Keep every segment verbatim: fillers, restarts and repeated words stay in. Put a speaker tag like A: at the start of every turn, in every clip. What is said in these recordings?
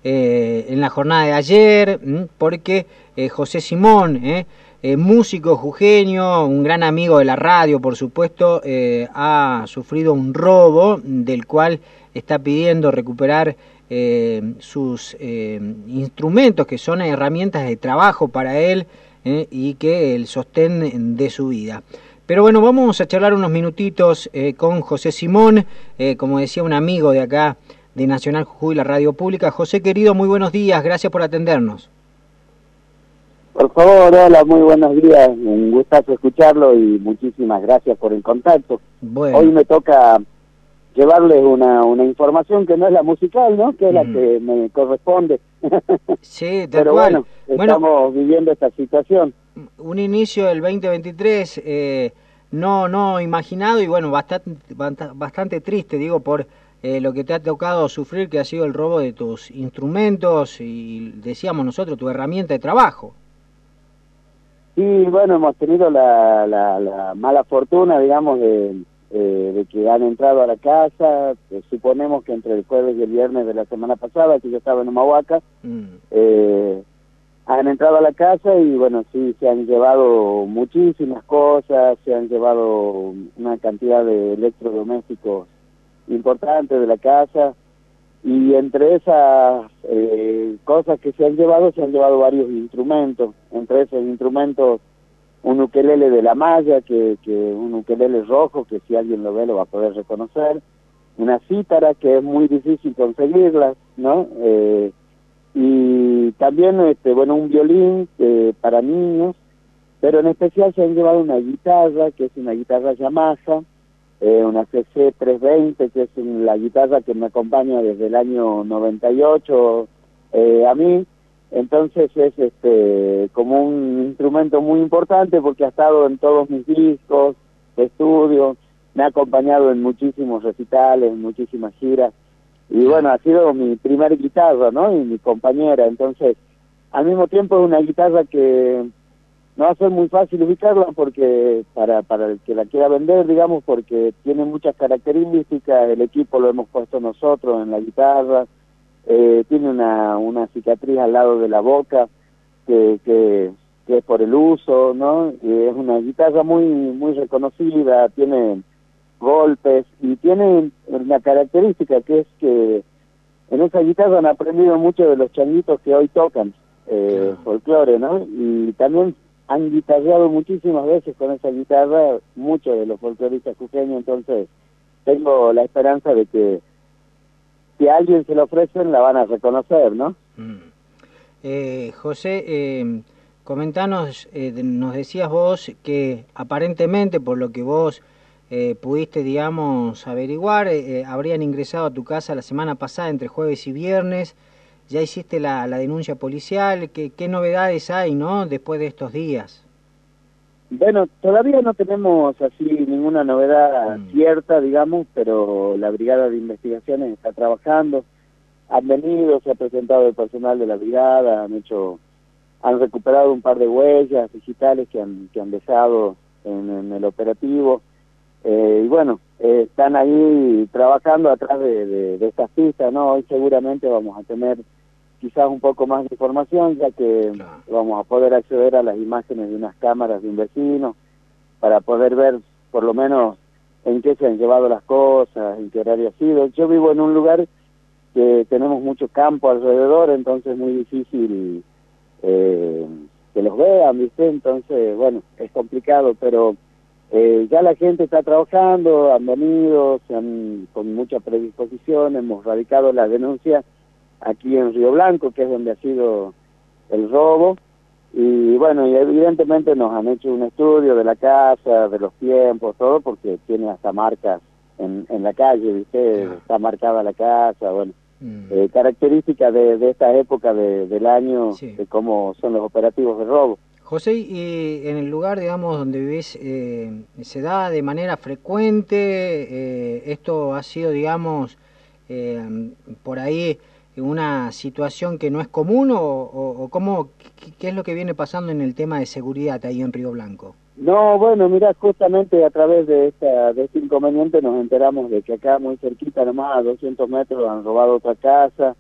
A: eh, en la jornada de ayer, ¿m? porque eh, José Simón, eh, eh, músico jujeño, un gran amigo de la radio, por supuesto, eh, ha sufrido un robo del cual está pidiendo recuperar eh, sus eh, instrumentos, que son herramientas de trabajo para él eh, y que el sostén de su vida. Pero bueno, vamos a charlar unos minutitos eh, con José Simón, eh, como decía, un amigo de acá de Nacional Jujuy, la radio pública. José, querido, muy buenos días, gracias por atendernos.
B: Por favor, hola, muy buenos días, un gustazo escucharlo y muchísimas gracias por el contacto. Bueno. Hoy me toca llevarles una, una información que no es la musical, ¿no? Que es mm. la que me corresponde.
A: Sí, tal
B: Pero
A: cual.
B: bueno, estamos bueno, viviendo esta situación.
A: Un inicio del veinte veintitrés eh, no no imaginado y bueno, bastante bastante triste, digo, por eh, lo que te ha tocado sufrir, que ha sido el robo de tus instrumentos y, decíamos nosotros, tu herramienta de trabajo.
B: Sí, bueno, hemos tenido la, la, la mala fortuna, digamos, de, eh, de que han entrado a la casa. Eh, suponemos que entre el jueves y el viernes de la semana pasada, que yo estaba en Humahuaca, mm. eh, han entrado a la casa y bueno, sí, se han llevado muchísimas cosas, se han llevado una cantidad de electrodomésticos importantes de la casa, y entre esas eh, cosas que se han llevado, se han llevado varios instrumentos. Entre esos instrumentos, un ukelele de la malla, que, que un ukelele rojo, que si alguien lo ve lo va a poder reconocer, una cítara, que es muy difícil conseguirla, ¿no? Eh, y también, este, bueno, un violín eh, para niños, pero en especial se han llevado una guitarra, que es una guitarra Yamaha, eh, una C C trescientos veinte, que es la guitarra que me acompaña desde el año noventa y ocho eh, a mí. Entonces es este como un instrumento muy importante porque ha estado en todos mis discos de estudio, me ha acompañado en muchísimos recitales, en muchísimas giras, y bueno, ha sido mi primer guitarra, ¿no? Y mi compañera. Entonces, al mismo tiempo es una guitarra que no va a ser muy fácil ubicarla porque para para el que la quiera vender, digamos, porque tiene muchas características. El equipo lo hemos puesto nosotros en la guitarra, eh, tiene una una cicatriz al lado de la boca que que, que es por el uso, ¿no? Y es una guitarra muy muy reconocida, tiene golpes y tiene una característica que es que en esa guitarra han aprendido mucho de los changuitos que hoy tocan eh, folclore, ¿no? Y también han guitarreado muchísimas veces con esa guitarra muchos de los folcloristas jujeños. Entonces tengo la esperanza de que si a alguien se lo ofrecen la van a reconocer, ¿no?
A: Mm. Eh, José, eh, comentanos, eh, nos decías vos que aparentemente, por lo que vos eh, pudiste, digamos, averiguar, eh, habrían ingresado a tu casa la semana pasada entre jueves y viernes. ¿Ya hiciste la, la denuncia policial? ¿Qué, qué novedades hay, no, después de estos días?
B: Bueno, todavía no tenemos así ninguna novedad mm. cierta, digamos, pero la Brigada de Investigaciones está trabajando. Han venido, se ha presentado el personal de la brigada, han hecho, han recuperado un par de huellas digitales que han, que han dejado en, en el operativo. Eh, y bueno, eh, están ahí trabajando atrás de, de, de estas pistas, ¿no? Hoy seguramente vamos a tener quizás un poco más de información, ya que claro, vamos a poder acceder a las imágenes de unas cámaras de un vecino para poder ver por lo menos en qué se han llevado las cosas, en qué horario ha sido. Yo vivo en un lugar que tenemos mucho campo alrededor, entonces es muy difícil eh, que los vean, ¿viste? Entonces, bueno, es complicado, pero Eh, ya la gente está trabajando, han venido, se han, con mucha predisposición, hemos radicado la denuncia aquí en Río Blanco, que es donde ha sido el robo, y bueno, y evidentemente nos han hecho un estudio de la casa, de los tiempos, todo, porque tiene hasta marcas en, en la calle, ¿viste? Está marcada la casa, bueno, mm. eh, características de, de esta época de, del año, sí, de cómo son los operativos de robo.
A: José, y en el lugar, digamos, donde vivís, eh, ¿se da de manera frecuente? Eh, ¿Esto ha sido, digamos, eh, por ahí una situación que no es común o, o, o cómo, qué es lo que viene pasando en el tema de seguridad ahí en Río Blanco?
B: No, bueno, mira, justamente a través de esta de este inconveniente nos enteramos de que acá muy cerquita nomás, a doscientos metros, han robado otra casa.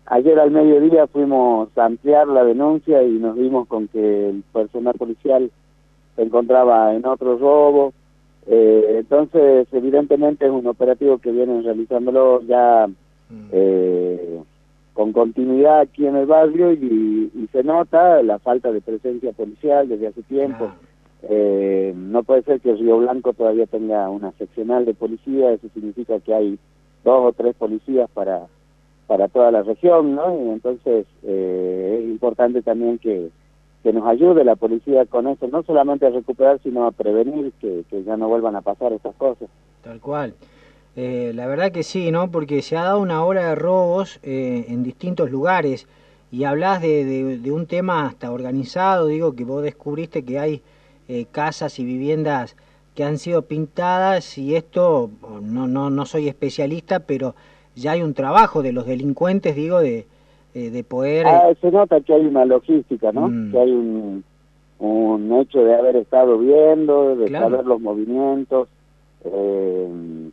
B: ayer al mediodía fuimos a ampliar la denuncia y nos dimos con que el personal policial se encontraba en otro robo. Eh, entonces, evidentemente es un operativo que vienen realizándolo ya eh, con continuidad aquí en el barrio y, y se nota la falta de presencia policial desde hace tiempo.
A: Claro.
B: Eh, no puede ser que Río Blanco todavía tenga una seccional de policía, eso significa que hay dos o tres policías para para toda la región, ¿no? Y entonces eh, es importante también que, que nos ayude la policía con eso, no solamente a recuperar, sino a prevenir que, que ya no vuelvan a pasar estas cosas.
A: Tal cual. Eh, la verdad que sí, ¿no? Porque se ha dado una ola de robos eh, en distintos lugares y hablas de, de, de un tema hasta organizado, digo, que vos descubriste que hay eh, casas y viviendas que han sido pintadas y esto, no, no, no soy especialista, pero ya hay un trabajo de los delincuentes, digo, de, eh, de poder...
B: Ah, se nota que hay una logística, ¿no?
A: Mm.
B: Que hay un, un hecho de haber estado viendo, de
A: Claro.
B: saber los movimientos. Eh,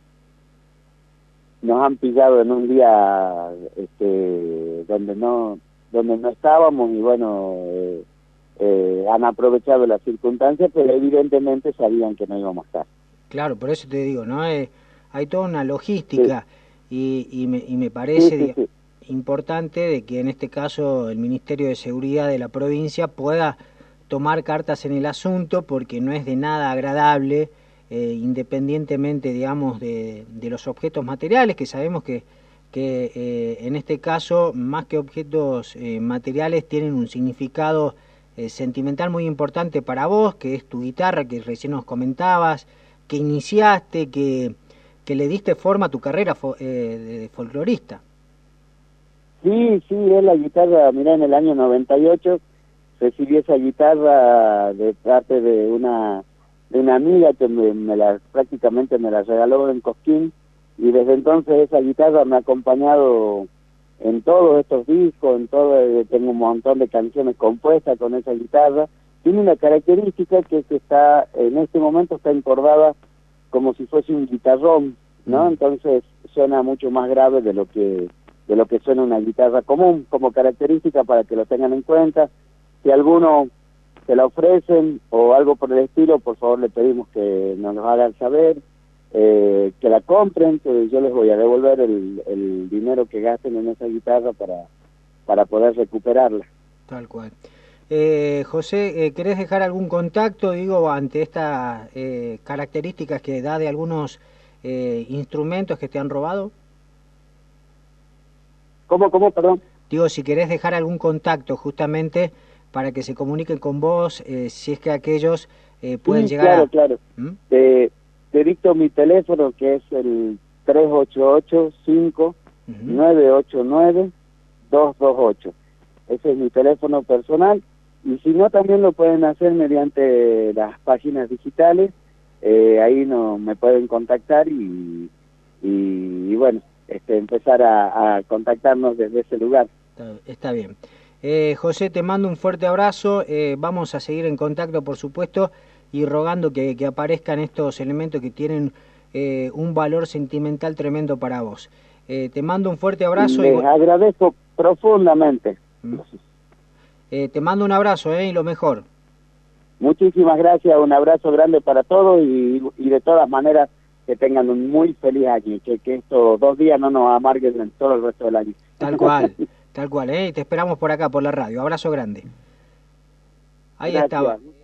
B: nos han pillado en un día este, donde no donde no estábamos y bueno, eh, eh, han aprovechado las circunstancias, pero evidentemente sabían que no íbamos a estar.
A: Claro, por eso te digo, ¿no? Eh, hay toda una logística. Sí. Y, y, me, y me parece
B: sí, sí, sí.
A: importante de que en este caso el Ministerio de Seguridad de la provincia pueda tomar cartas en el asunto porque no es de nada agradable, eh, independientemente, digamos, de, de los objetos materiales, que sabemos que, que eh, en este caso, más que objetos eh, materiales, tienen un significado eh, sentimental muy importante para vos, que es tu guitarra, que recién nos comentabas, que iniciaste, que... que le diste forma a tu carrera fo eh, de folclorista.
B: Sí, sí, es la guitarra, mirá, en el año noventa y ocho recibí esa guitarra de parte de una de una amiga que me, me la prácticamente me la regaló en Cosquín y desde entonces esa guitarra me ha acompañado en todos estos discos, en todo, tengo un montón de canciones compuestas con esa guitarra. Tiene una característica que es que está, en este momento está encordada como si fuese un guitarrón, ¿no? Entonces suena mucho más grave de lo que de lo que suena una guitarra común, como característica para que lo tengan en cuenta. Si alguno se la ofrecen o algo por el estilo, por favor le pedimos que nos lo hagan saber, eh, que la compren, que yo les voy a devolver el, el dinero que gasten en esa guitarra para, para poder recuperarla.
A: Tal cual. Eh, José, eh, ¿querés dejar algún contacto, digo, ante estas eh, características que da de algunos eh, instrumentos que te han robado?
B: ¿Cómo, cómo, perdón?
A: Digo, si querés dejar algún contacto justamente para que se comuniquen con vos, eh, si es que aquellos eh, pueden
B: sí,
A: llegar
B: claro,
A: a...
B: claro,
A: ¿Mm?
B: claro. Te, te dicto mi teléfono, que es el tres ocho ocho, cinco, nueve ocho nueve, dos dos ocho. Ese es mi teléfono personal. Y si no, también lo pueden hacer mediante las páginas digitales, eh, ahí no me pueden contactar y, y, y bueno, este, empezar a, a contactarnos desde ese lugar.
A: Está, está bien. Eh, José, te mando un fuerte abrazo, eh, vamos a seguir en contacto, por supuesto, y rogando que, que aparezcan estos elementos que tienen eh, un valor sentimental tremendo para vos. Eh, te mando un fuerte abrazo.
B: Les y... agradezco profundamente.
A: ¿Mm? Eh, te mando un abrazo, ¿eh? Y lo mejor.
B: Muchísimas gracias, un abrazo grande para todos y, y de todas maneras que tengan un muy feliz año, que, que estos dos días no nos amarguen en todo el resto del año.
A: Tal cual, tal cual, ¿eh? Y te esperamos por acá, por la radio. Abrazo grande. Ahí
B: gracias.
A: estaba.